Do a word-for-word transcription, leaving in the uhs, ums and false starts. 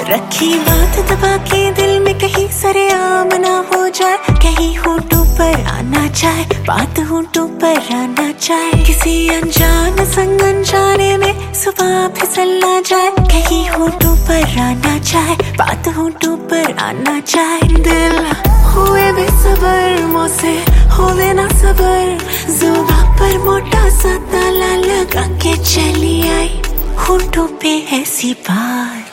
रखी बात दबा के दिल में कहीं सरेआम ना हो जाए, कहीं होठों पर आना चाहे, बात होठों पर आना चाहे, किसी अनजान संग अनजाने में सुबह फिसल ना जाए, कहीं होठों पर आना चाहे, बात होठों पर आना चाहे। दिल हुए बेसबर मुझसे होवे ना सबर, जुबां पर मोटा सा ताला लगा के चली आई, होठों पे ऐसी बात